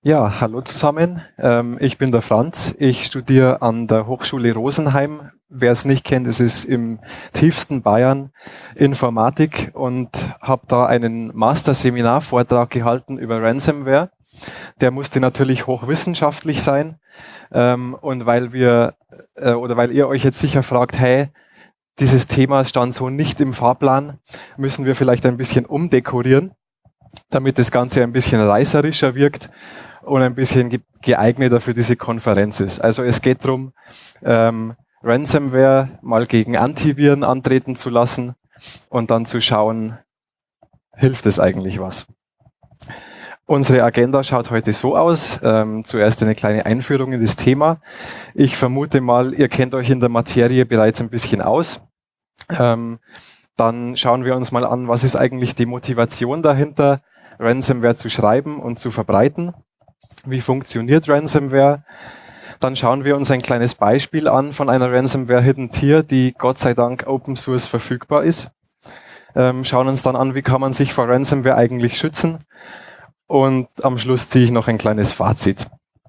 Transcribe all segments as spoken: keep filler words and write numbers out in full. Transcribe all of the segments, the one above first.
Ja, hallo zusammen. Ähm, ich bin der Franz. Ich studiere an der Hochschule Rosenheim. Wer es nicht kennt, es ist im tiefsten Bayern Informatik und habe da einen Masterseminarvortrag gehalten über Ransomware. Der musste natürlich hochwissenschaftlich sein. Ähm, und weil wir äh, oder weil ihr euch jetzt sicher fragt, hey, dieses Thema stand so nicht im Fahrplan, müssen wir vielleicht ein bisschen umdekorieren, damit das Ganze ein bisschen reißerischer wirkt und ein bisschen ge geeigneter für diese Konferenz ist. Also es geht darum, ähm, Ransomware mal gegen Antiviren antreten zu lassen und dann zu schauen, hilft es eigentlich was. Unsere Agenda schaut heute so aus. Ähm, zuerst eine kleine Einführung in das Thema. Ich vermute mal, ihr kennt euch in der Materie bereits ein bisschen aus. Ähm, dann schauen wir uns mal an, was ist eigentlich die Motivation dahinter, Ransomware zu schreiben und zu verbreiten. Wie funktioniert Ransomware? Dann schauen wir uns ein kleines Beispiel an von einer Ransomware Hidden Tier, die Gott sei Dank Open Source verfügbar ist. Ähm, schauen uns dann an, wie kann man sich vor Ransomware eigentlich schützen. Und am Schluss ziehe ich noch ein kleines Fazit.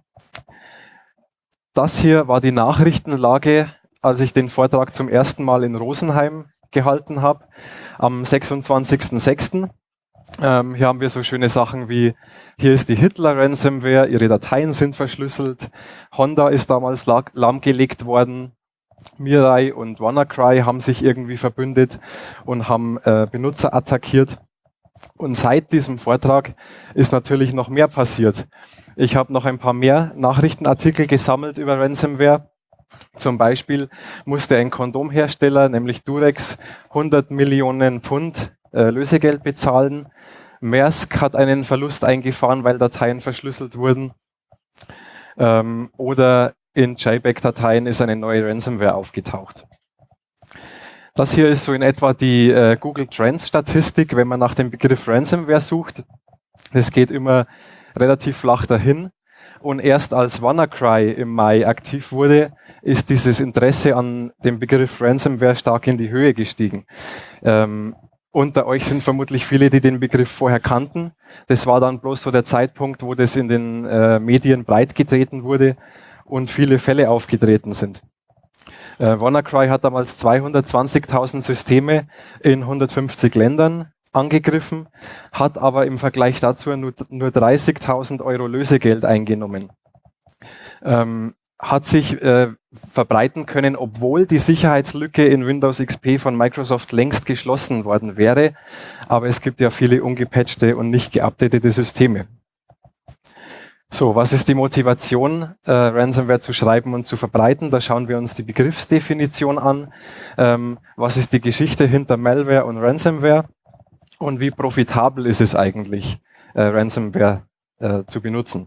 Das hier war die Nachrichtenlage, als ich den Vortrag zum ersten Mal in Rosenheim gehalten habe, am sechsundzwanzigsten sechsten Ähm, hier haben wir so schöne Sachen wie, hier ist die Hitler-Ransomware, ihre Dateien sind verschlüsselt, Honda ist damals lahmgelegt worden, Mirai und WannaCry haben sich irgendwie verbündet und haben äh, Benutzer attackiert. Und seit diesem Vortrag ist natürlich noch mehr passiert. Ich habe noch ein paar mehr Nachrichtenartikel gesammelt über Ransomware. Zum Beispiel musste ein Kondomhersteller, nämlich Durex, hundert Millionen Pfund äh, Lösegeld bezahlen. Maersk hat einen Verlust eingefahren, weil Dateien verschlüsselt wurden. Ähm, oder in J BAC-Dateien ist eine neue Ransomware aufgetaucht. Das hier ist so in etwa die äh, Google Trends Statistik, wenn man nach dem Begriff Ransomware sucht. Das geht immer relativ flach dahin. Und erst als WannaCry im Mai aktiv wurde, ist dieses Interesse an dem Begriff Ransomware stark in die Höhe gestiegen. Ähm, unter euch sind vermutlich viele, die den Begriff vorher kannten. Das war dann bloß so der Zeitpunkt, wo das in den äh, Medien breitgetreten wurde und viele Fälle aufgetreten sind. Äh, WannaCry hat damals zweihundertzwanzigtausend Systeme in hundertfünfzig Ländern angegriffen, hat aber im Vergleich dazu nur, nur dreißigtausend Euro Lösegeld eingenommen. Ähm, hat sich äh, verbreiten können, obwohl die Sicherheitslücke in Windows X P von Microsoft längst geschlossen worden wäre. Aber es gibt ja viele ungepatchte und nicht geupdatete Systeme. So, was ist die Motivation, äh, Ransomware zu schreiben und zu verbreiten? Da schauen wir uns die Begriffsdefinition an. Ähm, was ist die Geschichte hinter Malware und Ransomware? Und wie profitabel ist es eigentlich, äh, Ransomware äh, zu benutzen?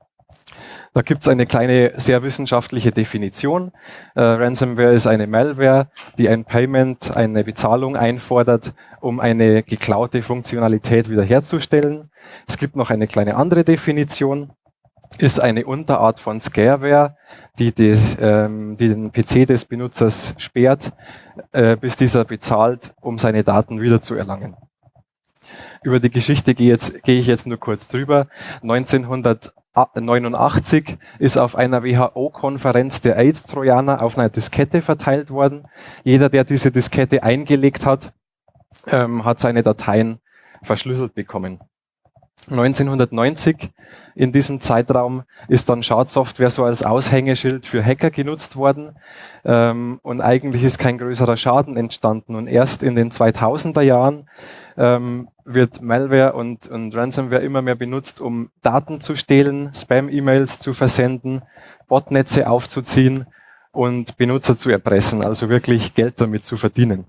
Da gibt es eine kleine, sehr wissenschaftliche Definition. Äh, Ransomware ist eine Malware, die ein Payment, eine Bezahlung einfordert, um eine geklaute Funktionalität wiederherzustellen. Es gibt noch eine kleine andere Definition. Ist eine Unterart von Scareware, die, des, ähm, die den P C des Benutzers sperrt, äh, bis dieser bezahlt, um seine Daten wiederzuerlangen. Über die Geschichte gehe, jetzt, gehe ich jetzt nur kurz drüber. neunzehnhundertneunundachtzig ist auf einer W H O-Konferenz der AIDS-Trojaner auf einer Diskette verteilt worden. Jeder, der diese Diskette eingelegt hat, ähm, hat seine Dateien verschlüsselt bekommen. neunzehnhundertneunzig, in diesem Zeitraum, ist dann Schadsoftware so als Aushängeschild für Hacker genutzt worden. Ähm, und eigentlich ist kein größerer Schaden entstanden. Und erst in den zweitausender Jahren ähm, wird Malware und, und Ransomware immer mehr benutzt, um Daten zu stehlen, Spam-E-Mails zu versenden, Botnetze aufzuziehen und Benutzer zu erpressen, also wirklich Geld damit zu verdienen.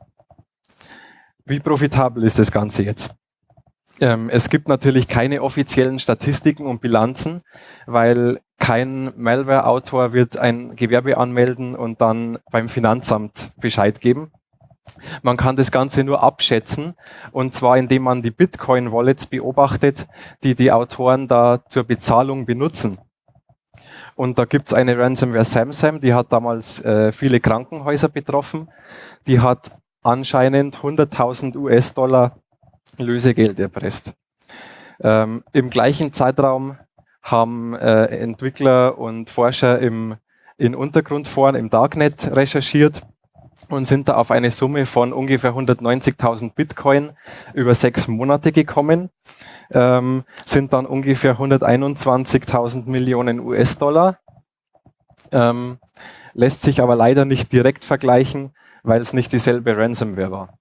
Wie profitabel ist das Ganze jetzt? Ähm, es gibt natürlich keine offiziellen Statistiken und Bilanzen, weil kein Malware-Autor wird ein Gewerbe anmelden und dann beim Finanzamt Bescheid geben. Man kann das Ganze nur abschätzen, und zwar indem man die Bitcoin-Wallets beobachtet, die die Autoren da zur Bezahlung benutzen. Und da gibt es eine Ransomware SamSam, die hat damals äh, viele Krankenhäuser betroffen. Die hat anscheinend hunderttausend US-Dollar Lösegeld erpresst. Ähm, Im gleichen Zeitraum haben äh, Entwickler und Forscher im, in Untergrundforen im Darknet recherchiert und sind da auf eine Summe von ungefähr hundertneunzigtausend Bitcoin über sechs Monate gekommen, ähm, sind dann ungefähr hunderteinundzwanzigtausend Millionen U S-Dollar. Ähm, lässt sich aber leider nicht direkt vergleichen, weil es nicht dieselbe Ransomware war.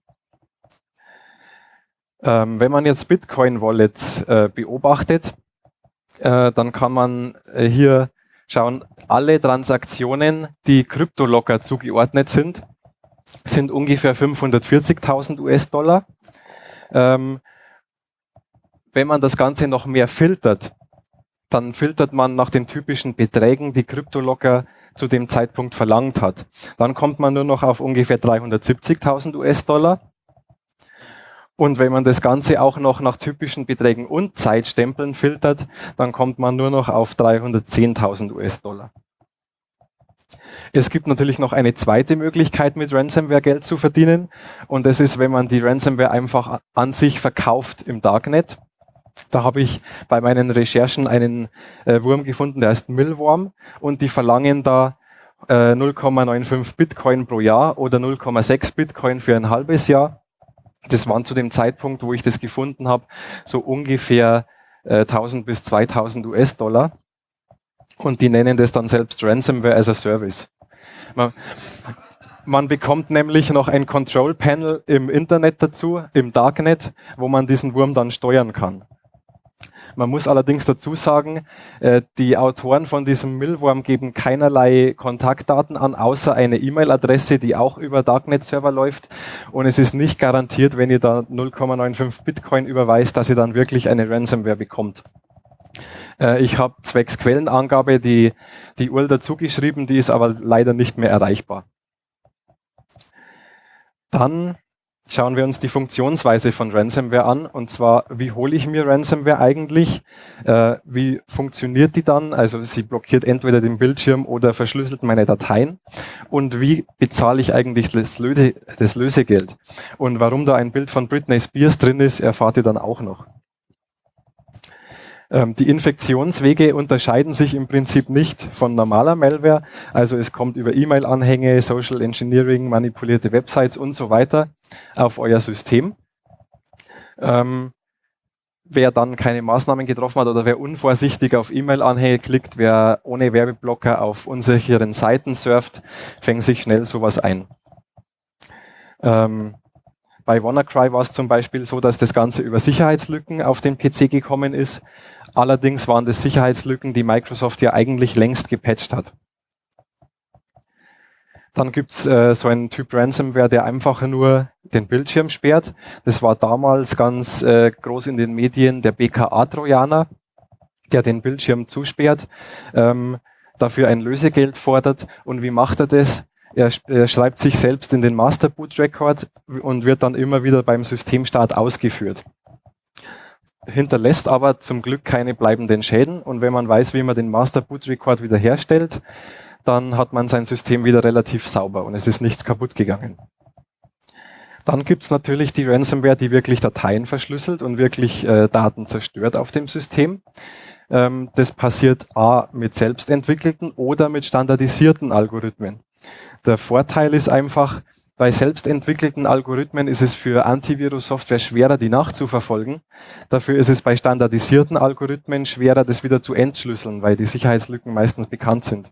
Ähm, wenn man jetzt Bitcoin-Wallets äh, beobachtet, äh, dann kann man äh, hier schauen, alle Transaktionen, die CryptoLocker zugeordnet sind, sind ungefähr fünfhundertvierzigtausend U S-Dollar. Ähm, wenn man das Ganze noch mehr filtert, dann filtert man nach den typischen Beträgen, die CryptoLocker zu dem Zeitpunkt verlangt hat. Dann kommt man nur noch auf ungefähr dreihundertsiebzigtausend U S-Dollar. Und wenn man das Ganze auch noch nach typischen Beträgen und Zeitstempeln filtert, dann kommt man nur noch auf dreihundertzehntausend U S-Dollar. Es gibt natürlich noch eine zweite Möglichkeit, mit Ransomware Geld zu verdienen. Und das ist, wenn man die Ransomware einfach an sich verkauft im Darknet. Da habe ich bei meinen Recherchen einen äh, Wurm gefunden, der heißt Millworm. Und die verlangen da äh, null Komma fünfundneunzig Bitcoin pro Jahr oder null Komma sechs Bitcoin für ein halbes Jahr. Das waren zu dem Zeitpunkt, wo ich das gefunden habe, so ungefähr äh, tausend bis zweitausend U S-Dollar. Und die nennen das dann selbst Ransomware as a Service. Man, man bekommt nämlich noch ein Control Panel im Internet dazu, im Darknet, wo man diesen Wurm dann steuern kann. Man muss allerdings dazu sagen, äh, die Autoren von diesem Millworm geben keinerlei Kontaktdaten an, außer eine E-Mail-Adresse, die auch über Darknet-Server läuft. Und es ist nicht garantiert, wenn ihr da null Komma fünfundneunzig Bitcoin überweist, dass ihr dann wirklich eine Ransomware bekommt. Äh, ich habe zwecks Quellenangabe die, die U R L dazu geschrieben, die ist aber leider nicht mehr erreichbar. Dann schauen wir uns die Funktionsweise von Ransomware an, und zwar, wie hole ich mir Ransomware eigentlich, äh, wie funktioniert die dann, also sie blockiert entweder den Bildschirm oder verschlüsselt meine Dateien, und wie bezahle ich eigentlich das, Löse, das Lösegeld, und warum da ein Bild von Britney Spears drin ist, erfahrt ihr dann auch noch. Ähm, die Infektionswege unterscheiden sich im Prinzip nicht von normaler Malware, also es kommt über E-Mail-Anhänge, Social Engineering, manipulierte Websites und so weiter auf euer System. Ähm, wer dann keine Maßnahmen getroffen hat oder wer unvorsichtig auf E-Mail-Anhänge klickt, wer ohne Werbeblocker auf unsicheren Seiten surft, fängt sich schnell sowas ein. Ähm, Bei WannaCry war es zum Beispiel so, dass das Ganze über Sicherheitslücken auf den P C gekommen ist. Allerdings waren das Sicherheitslücken, die Microsoft ja eigentlich längst gepatcht hat. Dann gibt es äh, so einen Typ Ransomware, der einfach nur den Bildschirm sperrt. Das war damals ganz äh, groß in den Medien der B K A-Trojaner, der den Bildschirm zusperrt, ähm, dafür ein Lösegeld fordert. Und wie macht er das? Er, er schreibt sich selbst in den Master Boot Record und wird dann immer wieder beim Systemstart ausgeführt. Hinterlässt aber zum Glück keine bleibenden Schäden, und wenn man weiß, wie man den Master Boot Record wiederherstellt, dann hat man sein System wieder relativ sauber und es ist nichts kaputt gegangen. Dann gibt es natürlich die Ransomware, die wirklich Dateien verschlüsselt und wirklich äh, Daten zerstört auf dem System. Ähm, das passiert a. mit selbstentwickelten oder mit standardisierten Algorithmen. Der Vorteil ist einfach, bei selbstentwickelten Algorithmen ist es für Antivirus-Software schwerer, die nachzuverfolgen. Dafür ist es bei standardisierten Algorithmen schwerer, das wieder zu entschlüsseln, weil die Sicherheitslücken meistens bekannt sind.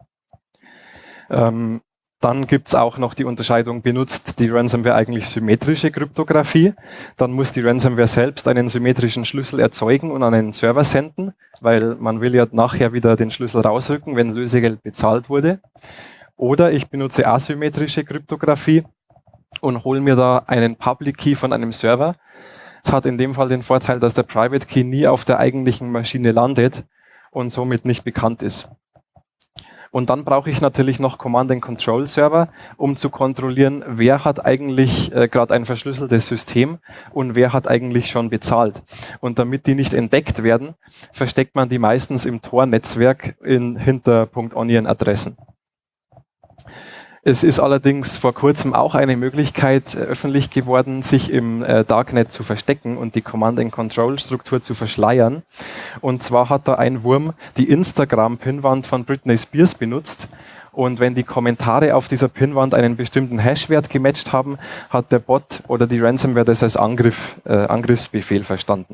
Ähm, dann gibt es auch noch die Unterscheidung, benutzt die Ransomware eigentlich symmetrische Kryptographie? Dann muss die Ransomware selbst einen symmetrischen Schlüssel erzeugen und an einen Server senden, weil man will ja nachher wieder den Schlüssel rausrücken, wenn Lösegeld bezahlt wurde. Oder ich benutze asymmetrische Kryptographie und hole mir da einen Public Key von einem Server. Es hat in dem Fall den Vorteil, dass der Private Key nie auf der eigentlichen Maschine landet und somit nicht bekannt ist. Und dann brauche ich natürlich noch Command-and-Control-Server, um zu kontrollieren, wer hat eigentlich äh, gerade ein verschlüsseltes System und wer hat eigentlich schon bezahlt. Und damit die nicht entdeckt werden, versteckt man die meistens im Tor-Netzwerk in hinter .onion-Adressen. Es ist allerdings vor kurzem auch eine Möglichkeit äh, öffentlich geworden, sich im äh, Darknet zu verstecken und die Command-and-Control-Struktur zu verschleiern. Und zwar hat da ein Wurm die Instagram-Pinwand von Britney Spears benutzt. Und wenn die Kommentare auf dieser Pinwand einen bestimmten Hashwert gematcht haben, hat der Bot oder die Ransomware das als Angriff, äh, Angriffsbefehl verstanden.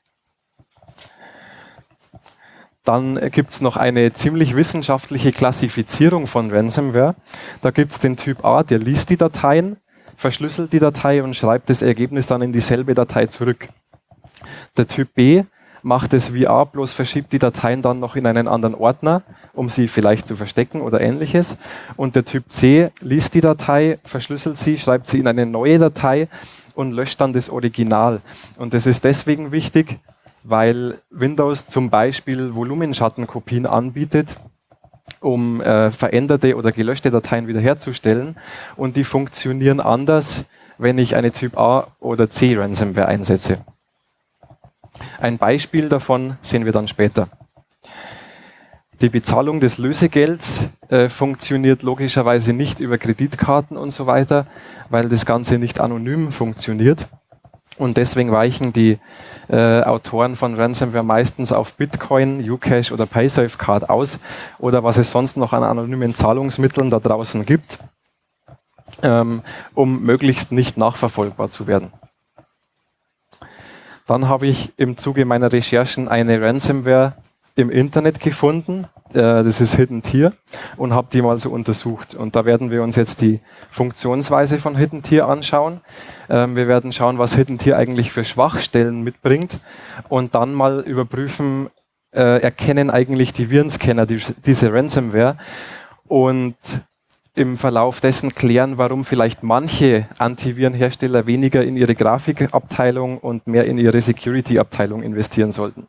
Dann gibt es noch eine ziemlich wissenschaftliche Klassifizierung von Ransomware. Da gibt es den Typ A, der liest die Dateien, verschlüsselt die Datei und schreibt das Ergebnis dann in dieselbe Datei zurück. Der Typ B macht es wie A, bloß verschiebt die Dateien dann noch in einen anderen Ordner, um sie vielleicht zu verstecken oder ähnliches. Und der Typ C liest die Datei, verschlüsselt sie, schreibt sie in eine neue Datei und löscht dann das Original. Und das ist deswegen wichtig, weil Windows zum Beispiel Volumenschattenkopien anbietet, um äh, veränderte oder gelöschte Dateien wiederherzustellen. Und die funktionieren anders, wenn ich eine Typ A oder C Ransomware einsetze. Ein Beispiel davon sehen wir dann später. Die Bezahlung des Lösegelds äh, funktioniert logischerweise nicht über Kreditkarten und so weiter, weil das Ganze nicht anonym funktioniert. Und deswegen weichen die äh, Autoren von Ransomware meistens auf Bitcoin, Ucash oder PaySafeCard aus oder was es sonst noch an anonymen Zahlungsmitteln da draußen gibt, ähm, um möglichst nicht nachverfolgbar zu werden. Dann habe ich im Zuge meiner Recherchen eine Ransomware im Internet gefunden, äh, das ist Hidden Tier, und habe die mal so untersucht. Und da werden wir uns jetzt die Funktionsweise von Hidden Tier anschauen. Ähm, wir werden schauen, was Hidden Tier eigentlich für Schwachstellen mitbringt und dann mal überprüfen, äh, erkennen eigentlich die Virenscanner die, diese Ransomware und im Verlauf dessen klären, warum vielleicht manche Antivirenhersteller weniger in ihre Grafikabteilung und mehr in ihre Security-Abteilung investieren sollten.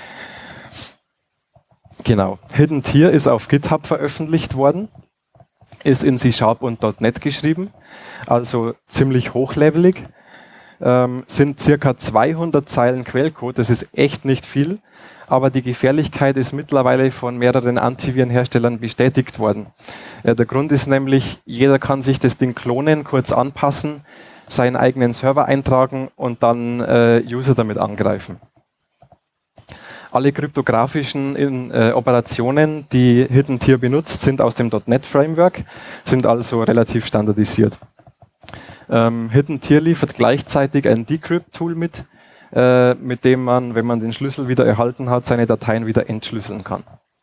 Genau. Hidden Tier ist auf GitHub veröffentlicht worden, ist in C Sharp und .NET geschrieben, also ziemlich hochlevelig, ähm, sind circa zweihundert Zeilen Quellcode, das ist echt nicht viel, aber die Gefährlichkeit ist mittlerweile von mehreren Antivirenherstellern bestätigt worden. Äh, der Grund ist nämlich, jeder kann sich das Ding klonen, kurz anpassen, seinen eigenen Server eintragen und dann äh, User damit angreifen. Alle kryptografischen in, äh, Operationen, die Hidden Tier benutzt, sind aus dem .NET Framework, sind also relativ standardisiert. Ähm, Hidden Tier liefert gleichzeitig ein Decrypt-Tool mit, äh, mit dem man, wenn man den Schlüssel wieder erhalten hat, seine Dateien wieder entschlüsseln kann.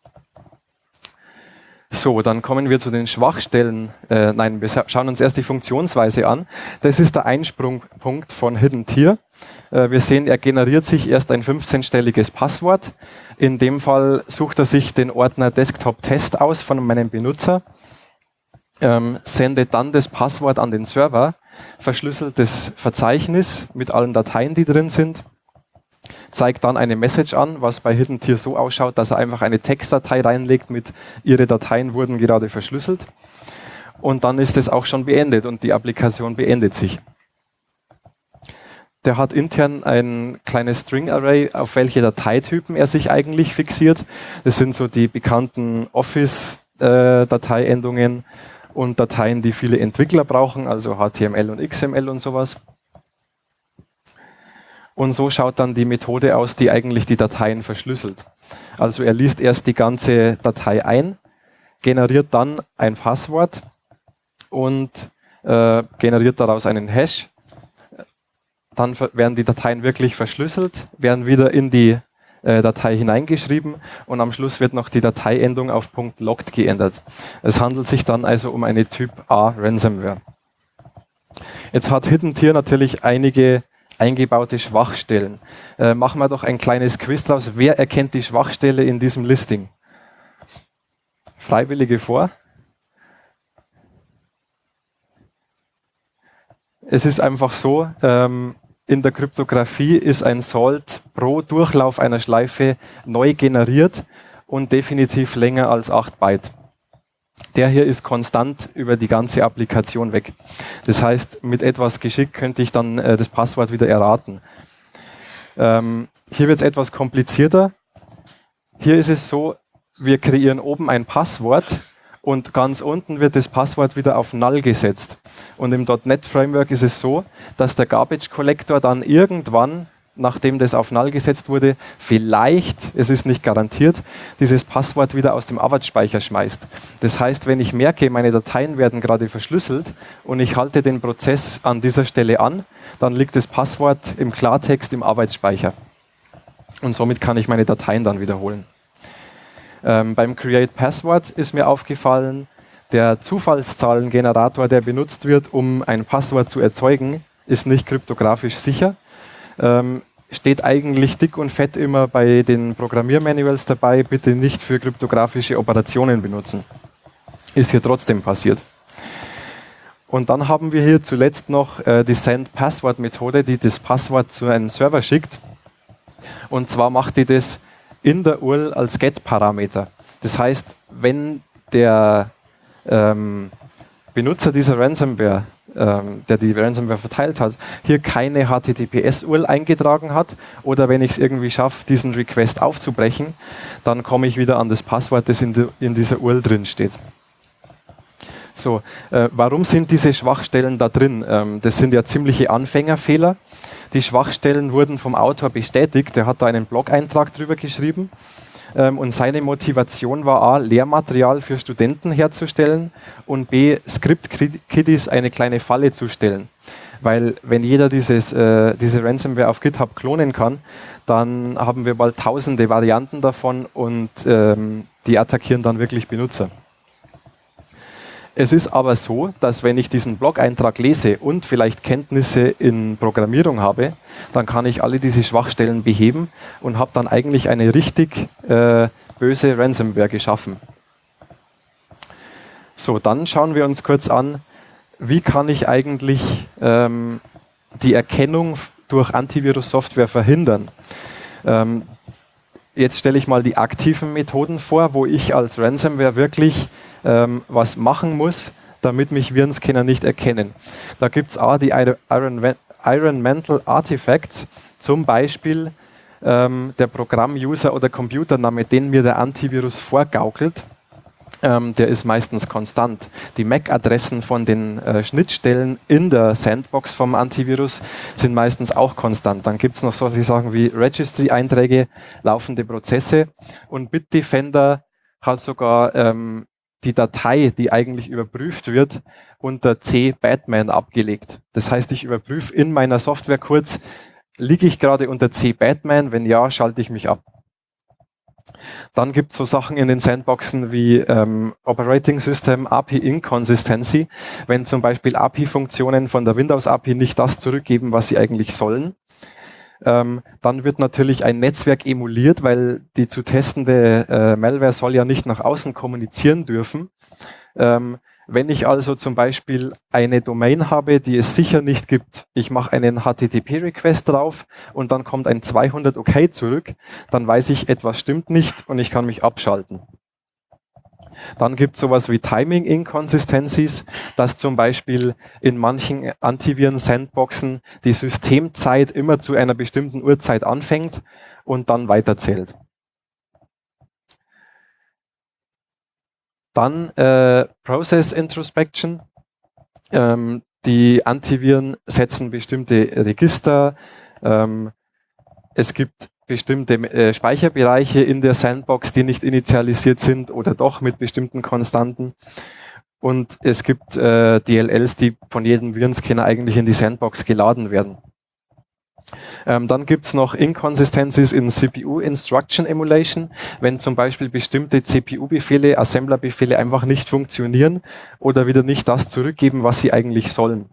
So, dann kommen wir zu den Schwachstellen. Äh, nein, wir schauen uns erst die Funktionsweise an. Das ist der Einsprungpunkt von Hidden Tier. Äh, wir sehen, er generiert sich erst ein fünfzehnstelliges Passwort. In dem Fall sucht er sich den Ordner Desktop Test aus von meinem Benutzer, ähm, sendet dann das Passwort an den Server, verschlüsselt das Verzeichnis mit allen Dateien, die drin sind, zeigt dann eine Message an, was bei Hidden Tier so ausschaut, dass er einfach eine Textdatei reinlegt mit Ihre Dateien wurden gerade verschlüsselt. Und dann ist es auch schon beendet und die Applikation beendet sich. Der hat intern ein kleines String-Array, auf welche Dateitypen er sich eigentlich fixiert. Das sind so die bekannten Office-Dateiendungen und Dateien, die viele Entwickler brauchen, also H T M L und X M L und sowas. Und so schaut dann die Methode aus, die eigentlich die Dateien verschlüsselt. Also er liest erst die ganze Datei ein, generiert dann ein Passwort und äh, generiert daraus einen Hash. Dann werden die Dateien wirklich verschlüsselt, werden wieder in die äh, Datei hineingeschrieben und am Schluss wird noch die Dateiendung auf .logged geändert. Es handelt sich dann also um eine Typ A Ransomware. Jetzt hat Hidden Tier natürlich einige eingebaute Schwachstellen. Äh, machen wir doch ein kleines Quiz draus. Wer erkennt die Schwachstelle in diesem Listing? Freiwillige vor. Es ist einfach so, ähm, in der Kryptographie ist ein Salt pro Durchlauf einer Schleife neu generiert und definitiv länger als acht Byte. Der hier ist konstant über die ganze Applikation weg. Das heißt, mit etwas Geschick könnte ich dann äh, das Passwort wieder erraten. Ähm, hier wird es etwas komplizierter. Hier ist es so, wir kreieren oben ein Passwort und ganz unten wird das Passwort wieder auf Null gesetzt. Und im .NET Framework ist es so, dass der Garbage Collector dann irgendwann, nachdem das auf Null gesetzt wurde, vielleicht, es ist nicht garantiert, dieses Passwort wieder aus dem Arbeitsspeicher schmeißt. Das heißt, wenn ich merke, meine Dateien werden gerade verschlüsselt und ich halte den Prozess an dieser Stelle an, dann liegt das Passwort im Klartext im Arbeitsspeicher. Und somit kann ich meine Dateien dann wiederholen. Ähm, beim Create Password ist mir aufgefallen, der Zufallszahlengenerator, der benutzt wird, um ein Passwort zu erzeugen, ist nicht kryptografisch sicher. Ähm, steht eigentlich dick und fett immer bei den Programmiermanuals dabei, bitte nicht für kryptografische Operationen benutzen. Ist hier trotzdem passiert. Und dann haben wir hier zuletzt noch äh, die Send-Password-Methode, die das Passwort zu einem Server schickt. Und zwar macht die das in der U R L als Get-Parameter. Das heißt, wenn der ähm, Benutzer dieser Ransomware, ähm, der die Ransomware verteilt hat, hier keine H T T P S-U R L eingetragen hat oder wenn ich es irgendwie schaffe, diesen Request aufzubrechen, dann komme ich wieder an das Passwort, das in, die, in dieser U R L drin steht. So, äh, warum sind diese Schwachstellen da drin? Ähm, das sind ja ziemliche Anfängerfehler. Die Schwachstellen wurden vom Autor bestätigt, der hat da einen Blog-Eintrag drüber geschrieben ähm, und seine Motivation war A, Lehrmaterial für Studenten herzustellen und B, Script-Kiddies eine kleine Falle zu stellen. Weil wenn jeder dieses, äh, diese Ransomware auf GitHub klonen kann, dann haben wir bald tausende Varianten davon und ähm, die attackieren dann wirklich Benutzer. Es ist aber so, dass wenn ich diesen Blog-Eintrag lese und vielleicht Kenntnisse in Programmierung habe, dann kann ich alle diese Schwachstellen beheben und habe dann eigentlich eine richtig äh, böse Ransomware geschaffen. So, dann schauen wir uns kurz an, wie kann ich eigentlich ähm, die Erkennung durch Antivirus-Software verhindern. Ähm, jetzt stelle ich mal die aktiven Methoden vor, wo ich als Ransomware wirklich ähm, was machen muss, damit mich Virenscanner nicht erkennen. Da gibt es A, die Environmental Artifacts, zum Beispiel ähm, der Programm-User oder Computername, den mir der Antivirus vorgaukelt. Ähm, der ist meistens konstant. Die M A C-Adressen von den äh, Schnittstellen in der Sandbox vom Antivirus sind meistens auch konstant. Dann gibt es noch solche Sachen wie Registry-Einträge, laufende Prozesse und Bitdefender hat sogar ähm, die Datei, die eigentlich überprüft wird, unter C Batman abgelegt. Das heißt, ich überprüfe in meiner Software kurz, liege ich gerade unter C Batman? Wenn ja, schalte ich mich ab. Dann gibt es so Sachen in den Sandboxen wie ähm, Operating System A P I Inconsistency, wenn zum Beispiel A P I-Funktionen von der Windows A P I nicht das zurückgeben, was sie eigentlich sollen. Ähm, dann wird natürlich ein Netzwerk emuliert, weil die zu testende äh, Malware soll ja nicht nach außen kommunizieren dürfen. Ähm, wenn ich also zum Beispiel eine Domain habe, die es sicher nicht gibt, ich mache einen H T T P-Request drauf und dann kommt ein zweihundert OK zurück, dann weiß ich, etwas stimmt nicht und ich kann mich abschalten. Dann gibt es sowas wie Timing Inconsistencies, dass zum Beispiel in manchen Antiviren-Sandboxen die Systemzeit immer zu einer bestimmten Uhrzeit anfängt und dann weiterzählt. Dann äh, Process Introspection. Ähm, die Antiviren setzen bestimmte Register. Ähm, es gibt bestimmte äh, Speicherbereiche in der Sandbox, die nicht initialisiert sind oder doch mit bestimmten Konstanten. Und es gibt äh, D L Ls, die von jedem Virenscanner eigentlich in die Sandbox geladen werden. Ähm, dann gibt es noch Inconsistencies in C P U Instruction Emulation, wenn zum Beispiel bestimmte C P U-Befehle, Assembler-Befehle einfach nicht funktionieren oder wieder nicht das zurückgeben, was sie eigentlich sollen.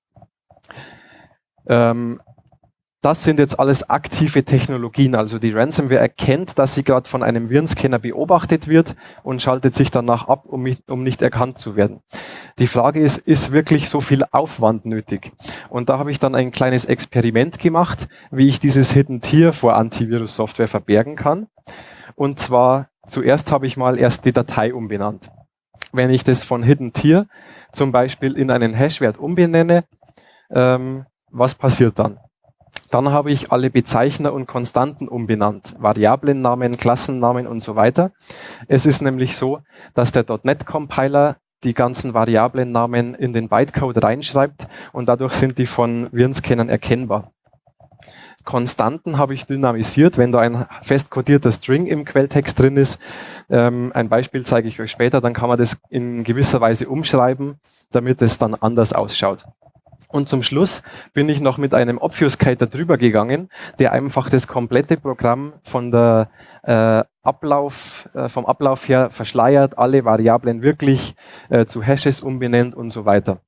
Ähm, Das sind jetzt alles aktive Technologien, also die Ransomware erkennt, dass sie gerade von einem Virenscanner beobachtet wird und schaltet sich danach ab, um, mich, um nicht erkannt zu werden. Die Frage ist, ist wirklich so viel Aufwand nötig? Und da habe ich dann ein kleines Experiment gemacht, wie ich dieses Hidden Tier vor Antivirus-Software verbergen kann. Und zwar, zuerst habe ich mal erst die Datei umbenannt. Wenn ich das von Hidden Tier zum Beispiel in einen Hashwert umbenenne, ähm, was passiert dann? Dann habe ich alle Bezeichner und Konstanten umbenannt, Variablennamen, Klassennamen und so weiter. Es ist nämlich so, dass der .NET-Compiler die ganzen Variablennamen in den Bytecode reinschreibt und dadurch sind die von Virenscannern erkennbar. Konstanten habe ich dynamisiert, wenn da ein fest kodierter String im Quelltext drin ist. Ähm, ein Beispiel zeige ich euch später, dann kann man das in gewisser Weise umschreiben, damit es dann anders ausschaut. Und zum Schluss bin ich noch mit einem Obfuscator drüber gegangen, der einfach das komplette Programm von der, äh, Ablauf, äh, vom Ablauf her verschleiert, alle Variablen wirklich äh, zu Hashes umbenennt und so weiter.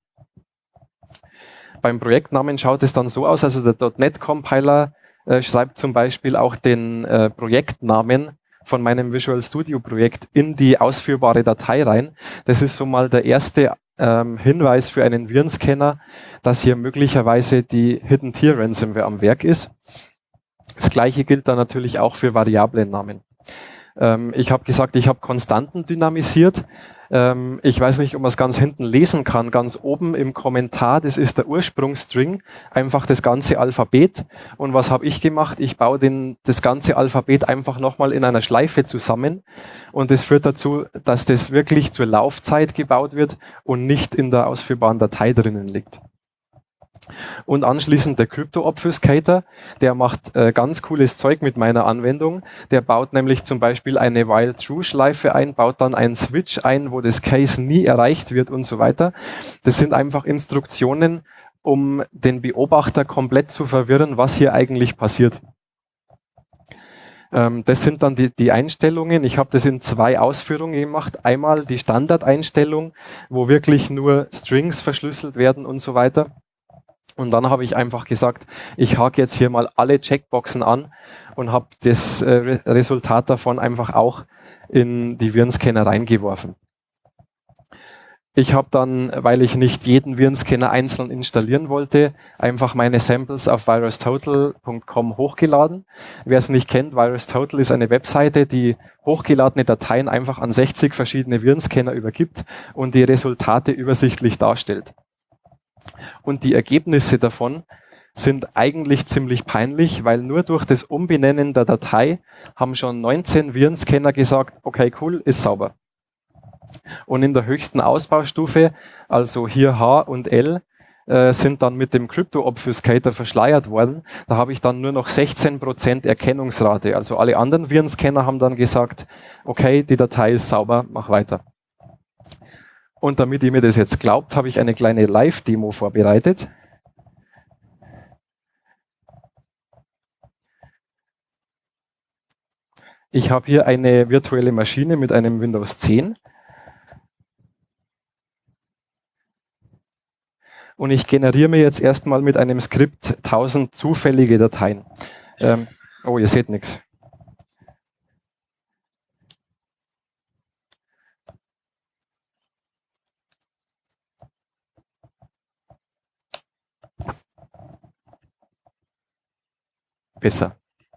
Beim Projektnamen schaut es dann so aus, also der .NET-Compiler äh, schreibt zum Beispiel auch den äh, Projektnamen von meinem Visual Studio Projekt in die ausführbare Datei rein. Das ist so mal der erste ähm, Hinweis für einen Virenscanner, dass hier möglicherweise die Hidden Tier Ransomware am Werk ist. Das gleiche gilt dann natürlich auch für Variablennamen. Ähm, ich habe gesagt, ich habe Konstanten dynamisiert. Ähm, ich weiß nicht, ob man es ganz hinten lesen kann, ganz oben im Kommentar, das ist der Ursprungsstring, einfach das ganze Alphabet. Und was habe ich gemacht? Ich baue den, das ganze Alphabet einfach nochmal in einer Schleife zusammen und das führt dazu, dass das wirklich zur Laufzeit gebaut wird und nicht in der ausführbaren Datei drinnen liegt. Und anschließend der Crypto-Obfuscator, der macht äh, ganz cooles Zeug mit meiner Anwendung. Der baut nämlich zum Beispiel eine While-True-Schleife ein, baut dann einen Switch ein, wo das Case nie erreicht wird und so weiter. Das sind einfach Instruktionen, um den Beobachter komplett zu verwirren, was hier eigentlich passiert. Ähm, das sind dann die, die Einstellungen. Ich habe das in zwei Ausführungen gemacht. Einmal die Standardeinstellung, wo wirklich nur Strings verschlüsselt werden und so weiter. Und dann habe ich einfach gesagt, ich hake jetzt hier mal alle Checkboxen an und habe das äh, Re Resultat davon einfach auch in die Virenscanner reingeworfen. Ich habe dann, weil ich nicht jeden Virenscanner einzeln installieren wollte, einfach meine Samples auf virustotal punkt com hochgeladen. Wer es nicht kennt, VirusTotal ist eine Webseite, die hochgeladene Dateien einfach an sechzig verschiedene Virenscanner übergibt und die Resultate übersichtlich darstellt. Und die Ergebnisse davon sind eigentlich ziemlich peinlich, weil nur durch das Umbenennen der Datei haben schon neunzehn Virenscanner gesagt, okay, cool, ist sauber. Und in der höchsten Ausbaustufe, also hier H und L, äh, sind dann mit dem Crypto-Obfuscator verschleiert worden. Da habe ich dann nur noch sechzehn Prozent Erkennungsrate. Also alle anderen Virenscanner haben dann gesagt, okay, die Datei ist sauber, mach weiter. Und damit ihr mir das jetzt glaubt, habe ich eine kleine Live-Demo vorbereitet. Ich habe hier eine virtuelle Maschine mit einem Windows zehn. Und ich generiere mir jetzt erstmal mit einem Skript tausend zufällige Dateien. Ähm, oh, ihr seht nichts. Besser.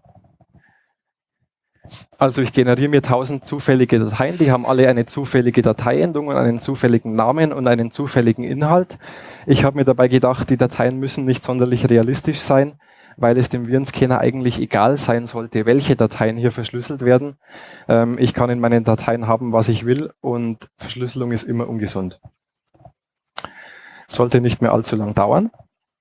Also ich generiere mir tausend zufällige Dateien, die haben alle eine zufällige Dateiendung und einen zufälligen Namen und einen zufälligen Inhalt. Ich habe mir dabei gedacht, die Dateien müssen nicht sonderlich realistisch sein, weil es dem Virenscanner eigentlich egal sein sollte, welche Dateien hier verschlüsselt werden. Ähm, ich kann in meinen Dateien haben, was ich will und Verschlüsselung ist immer ungesund. Sollte nicht mehr allzu lang dauern.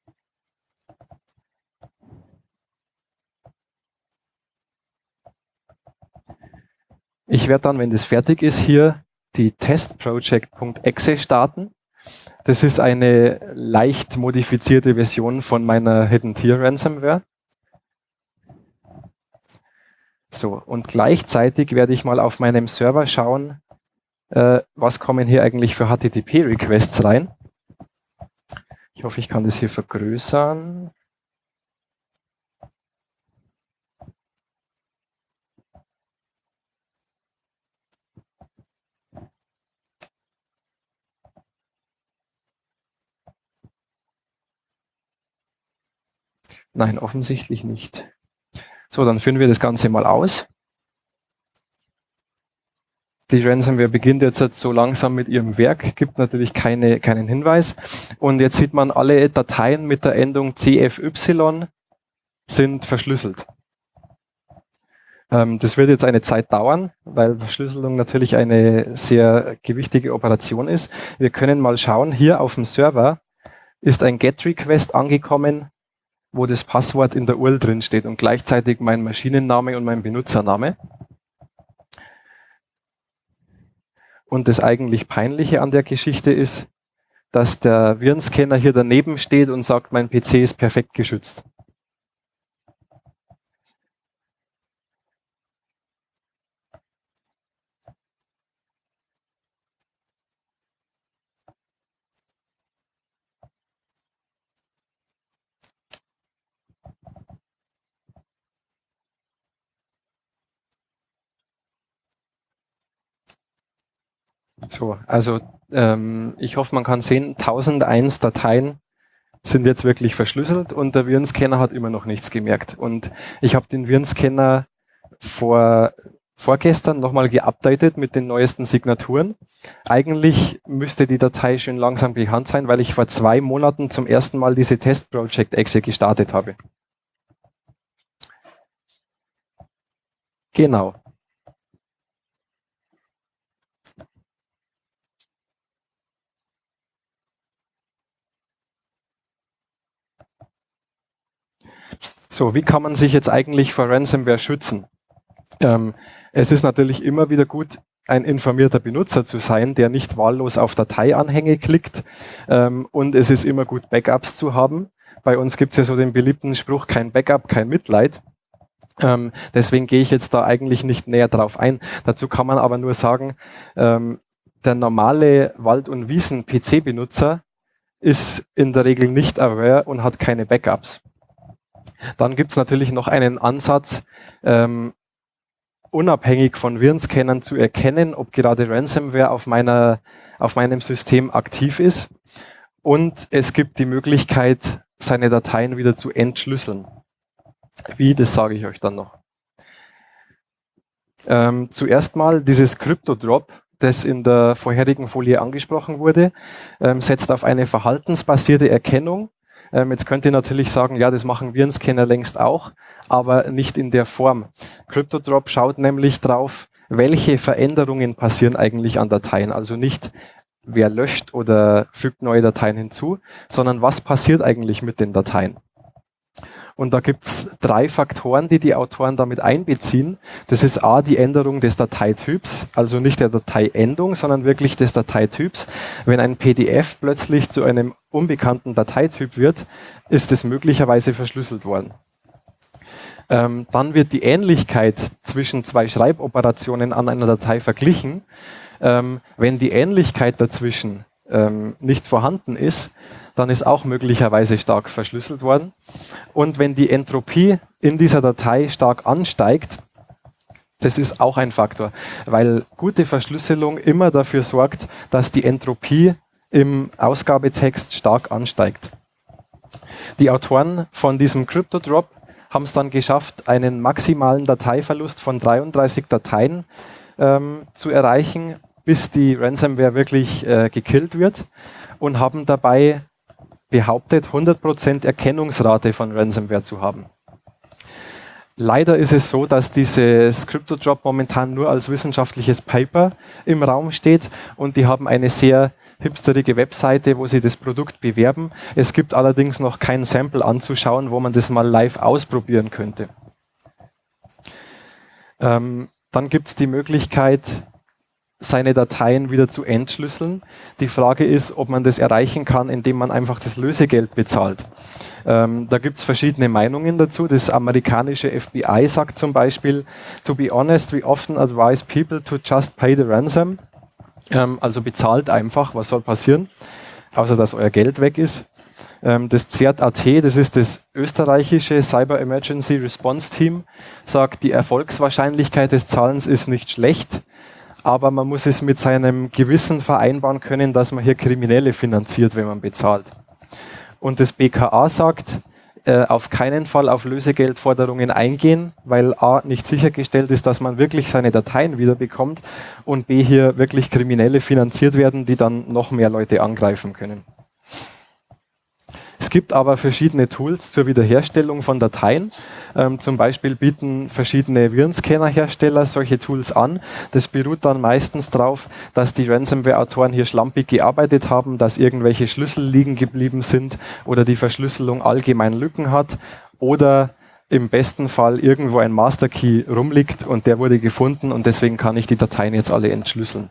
Ich werde dann, wenn das fertig ist, hier die testproject.exe starten. Das ist eine leicht modifizierte Version von meiner Hidden Tier Ransomware. So, und gleichzeitig werde ich mal auf meinem Server schauen, äh, was kommen hier eigentlich für H T T P-Requests rein. Ich hoffe, ich kann das hier vergrößern. Nein, offensichtlich nicht. So, dann führen wir das Ganze mal aus. Die Ransomware beginnt jetzt so langsam mit ihrem Werk, gibt natürlich keine, keinen Hinweis. Und jetzt sieht man alle Dateien mit der Endung C F Y sind verschlüsselt. Ähm, das wird jetzt eine Zeit dauern, weil Verschlüsselung natürlich eine sehr gewichtige Operation ist. Wir können mal schauen, hier auf dem Server ist ein GET-Request angekommen, wo das Passwort in der U R L drin steht und gleichzeitig mein Maschinenname und mein Benutzername. Und das eigentlich Peinliche an der Geschichte ist, dass der Virenscanner hier daneben steht und sagt, mein P C ist perfekt geschützt. So, also ähm, ich hoffe, man kann sehen, tausendeins Dateien sind jetzt wirklich verschlüsselt und der Virenscanner hat immer noch nichts gemerkt. Und ich habe den Virenscanner vor, vorgestern nochmal geupdatet mit den neuesten Signaturen. Eigentlich müsste die Datei schön langsam bekannt sein, weil ich vor zwei Monaten zum ersten Mal diese Test-Project-Exe gestartet habe. Genau. So, wie kann man sich jetzt eigentlich vor Ransomware schützen? Ähm, es ist natürlich immer wieder gut, ein informierter Benutzer zu sein, der nicht wahllos auf Dateianhänge klickt. Ähm, und es ist immer gut, Backups zu haben. Bei uns gibt es ja so den beliebten Spruch, kein Backup, kein Mitleid. Ähm, deswegen gehe ich jetzt da eigentlich nicht näher drauf ein. Dazu kann man aber nur sagen, ähm, der normale Wald- und Wiesen-P C-Benutzer ist in der Regel nicht aware und hat keine Backups. Dann gibt es natürlich noch einen Ansatz, ähm, unabhängig von Virenscannern zu erkennen, ob gerade Ransomware auf, meiner, auf meinem System aktiv ist. Und es gibt die Möglichkeit, seine Dateien wieder zu entschlüsseln. Wie, das sage ich euch dann noch. Ähm, zuerst mal dieses CryptoDrop, das in der vorherigen Folie angesprochen wurde, ähm, setzt auf eine verhaltensbasierte Erkennung. Ähm, jetzt könnt ihr natürlich sagen, ja, das machen Virenscanner längst auch, aber nicht in der Form. CryptoDrop schaut nämlich drauf, welche Veränderungen passieren eigentlich an Dateien. Also nicht, wer löscht oder fügt neue Dateien hinzu, sondern was passiert eigentlich mit den Dateien. Und da gibt es drei Faktoren, die die Autoren damit einbeziehen. Das ist A, die Änderung des Dateityps, also nicht der Dateiendung, sondern wirklich des Dateityps. Wenn ein P D F plötzlich zu einem unbekannten Dateityp wird, ist es möglicherweise verschlüsselt worden. Ähm, dann wird die Ähnlichkeit zwischen zwei Schreiboperationen an einer Datei verglichen. Ähm, wenn die Ähnlichkeit dazwischen ähm, nicht vorhanden ist, dann ist auch möglicherweise stark verschlüsselt worden. Und wenn die Entropie in dieser Datei stark ansteigt, das ist auch ein Faktor, weil gute Verschlüsselung immer dafür sorgt, dass die Entropie im Ausgabetext stark ansteigt. Die Autoren von diesem CryptoDrop haben es dann geschafft, einen maximalen Dateiverlust von dreiunddreißig Dateien ähm, zu erreichen, bis die Ransomware wirklich äh, gekillt wird und haben dabei behauptet, hundert Prozent Erkennungsrate von Ransomware zu haben. Leider ist es so, dass dieses CryptoDrop momentan nur als wissenschaftliches Paper im Raum steht und die haben eine sehr hipsterige Webseite, wo sie das Produkt bewerben. Es gibt allerdings noch kein Sample anzuschauen, wo man das mal live ausprobieren könnte. Ähm, dann gibt es die Möglichkeit, seine Dateien wieder zu entschlüsseln. Die Frage ist, ob man das erreichen kann, indem man einfach das Lösegeld bezahlt. Ähm, da gibt es verschiedene Meinungen dazu. Das amerikanische F B I sagt zum Beispiel, to be honest, we often advise people to just pay the ransom. Ähm, also bezahlt einfach, was soll passieren, außer dass euer Geld weg ist. Ähm, das C E R T A T, das ist das österreichische Cyber Emergency Response Team, sagt, die Erfolgswahrscheinlichkeit des Zahlens ist nicht schlecht, aber man muss es mit seinem Gewissen vereinbaren können, dass man hier Kriminelle finanziert, wenn man bezahlt. Und das B K A sagt, äh, auf keinen Fall auf Lösegeldforderungen eingehen, weil A, nicht sichergestellt ist, dass man wirklich seine Dateien wiederbekommt und B, hier wirklich Kriminelle finanziert werden, die dann noch mehr Leute angreifen können. Es Es gibt aber verschiedene Tools zur Wiederherstellung von Dateien. Ähm, zum Beispiel bieten verschiedene Virenscanner-Hersteller solche Tools an. Das beruht dann meistens darauf, dass die Ransomware-Autoren hier schlampig gearbeitet haben, dass irgendwelche Schlüssel liegen geblieben sind oder die Verschlüsselung allgemein Lücken hat oder im besten Fall irgendwo ein Master-Key rumliegt und der wurde gefunden und deswegen kann ich die Dateien jetzt alle entschlüsseln.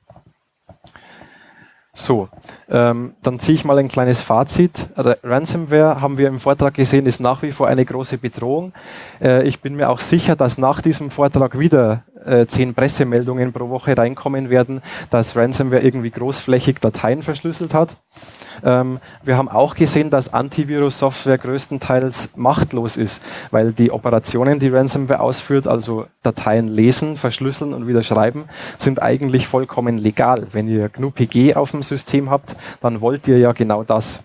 So, ähm, dann ziehe ich mal ein kleines Fazit. Ransomware, haben wir im Vortrag gesehen, ist nach wie vor eine große Bedrohung. Äh, ich bin mir auch sicher, dass nach diesem Vortrag wieder äh, zehn Pressemeldungen pro Woche reinkommen werden, dass Ransomware irgendwie großflächig Dateien verschlüsselt hat. Ähm, wir haben auch gesehen, dass Antivirus-Software größtenteils machtlos ist, weil die Operationen, die Ransomware ausführt, also Dateien lesen, verschlüsseln und wieder schreiben, sind eigentlich vollkommen legal. Wenn ihr G N U P G auf dem System habt, dann wollt ihr ja genau das.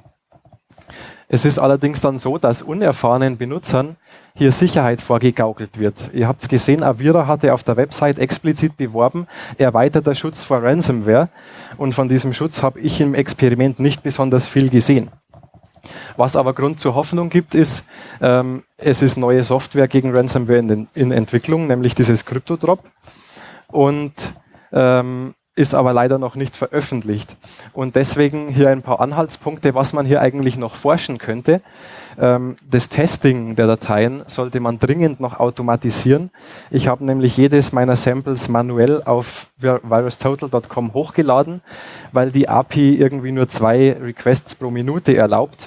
Es ist allerdings dann so, dass unerfahrenen Benutzern hier Sicherheit vorgegaukelt wird. Ihr habt es gesehen, Avira hatte auf der Website explizit beworben, erweiterter Schutz vor Ransomware. Und von diesem Schutz habe ich im Experiment nicht besonders viel gesehen. Was aber Grund zur Hoffnung gibt, ist, ähm, es ist neue Software gegen Ransomware in, den, in Entwicklung, nämlich dieses CryptoDrop. Und ähm, ist aber leider noch nicht veröffentlicht. Und deswegen hier ein paar Anhaltspunkte, was man hier eigentlich noch forschen könnte. Ähm, das Testing der Dateien sollte man dringend noch automatisieren. Ich habe nämlich jedes meiner Samples manuell auf virustotal punkt com hochgeladen, weil die A P I irgendwie nur zwei Requests pro Minute erlaubt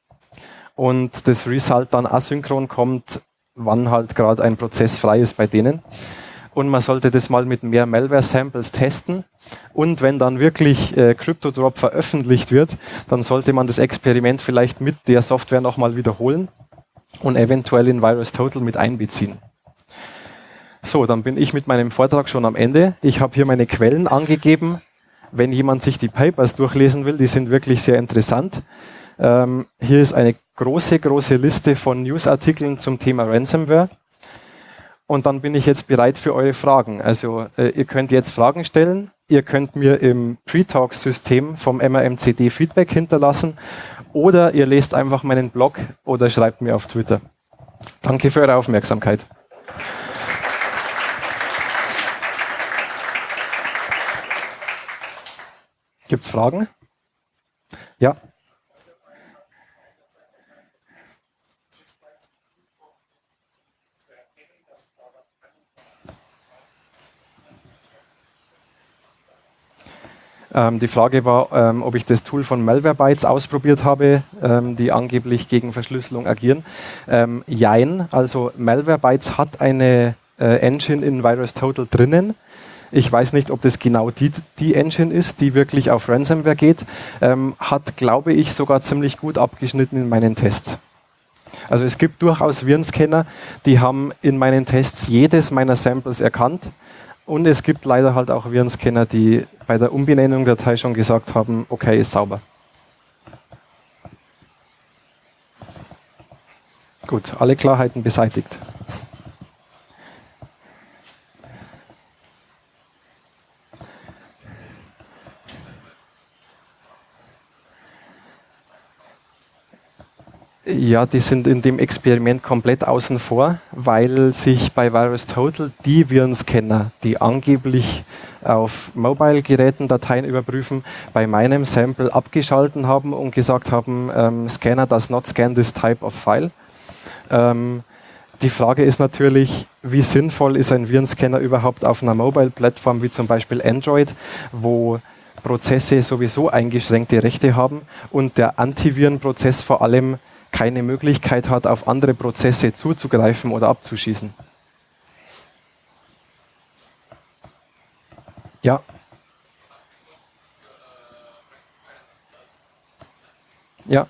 und das Result dann asynchron kommt, wann halt gerade ein Prozess frei ist bei denen. Und man sollte das mal mit mehr Malware-Samples testen. Und wenn dann wirklich äh, CryptoDrop veröffentlicht wird, dann sollte man das Experiment vielleicht mit der Software nochmal wiederholen und eventuell in VirusTotal mit einbeziehen. So, dann bin ich mit meinem Vortrag schon am Ende. Ich habe hier meine Quellen angegeben. Wenn jemand sich die Papers durchlesen will, die sind wirklich sehr interessant. Ähm, hier ist eine große, große Liste von Newsartikeln zum Thema Ransomware. Und dann bin ich jetzt bereit für eure Fragen. Also äh, ihr könnt jetzt Fragen stellen, ihr könnt mir im Pre-Talks-System vom M R M C D Feedback hinterlassen oder ihr lest einfach meinen Blog oder schreibt mir auf Twitter. Danke für eure Aufmerksamkeit. Gibt es Fragen? Ja. Ähm, die Frage war, ähm, ob ich das Tool von Malwarebytes ausprobiert habe, ähm, die angeblich gegen Verschlüsselung agieren. Ähm, jein, also Malwarebytes hat eine äh, Engine in VirusTotal drinnen. Ich weiß nicht, ob das genau die, die Engine ist, die wirklich auf Ransomware geht. Ähm, hat, glaube ich, sogar ziemlich gut abgeschnitten in meinen Tests. Also es gibt durchaus Virenscanner, die haben in meinen Tests jedes meiner Samples erkannt. Und es gibt leider halt auch Virenscanner, die bei der Umbenennung der Datei schon gesagt haben, okay, ist sauber. Gut, alle Klarheiten beseitigt. Ja, die sind in dem Experiment komplett außen vor, weil sich bei VirusTotal die Virenscanner, die angeblich auf Mobile-Geräten Dateien überprüfen, bei meinem Sample abgeschalten haben und gesagt haben, ähm, Scanner does not scan this type of file. Ähm, die Frage ist natürlich, wie sinnvoll ist ein Virenscanner überhaupt auf einer Mobile-Plattform wie zum Beispiel Android, wo Prozesse sowieso eingeschränkte Rechte haben und der Antivirenprozess vor allem keine Möglichkeit hat, auf andere Prozesse zuzugreifen oder abzuschießen. Ja. Ja.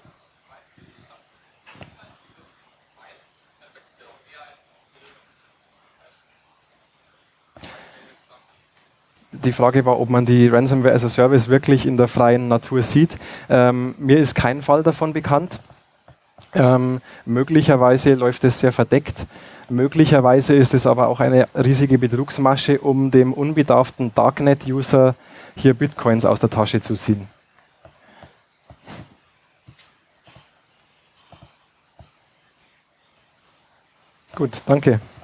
Die Frage war, ob man die Ransomware as a Service wirklich in der freien Natur sieht. Ähm, mir ist kein Fall davon bekannt. Ähm, möglicherweise läuft es sehr verdeckt. Möglicherweise ist es aber auch eine riesige Betrugsmasche, um dem unbedarften Darknet-User hier Bitcoins aus der Tasche zu ziehen. Gut, danke.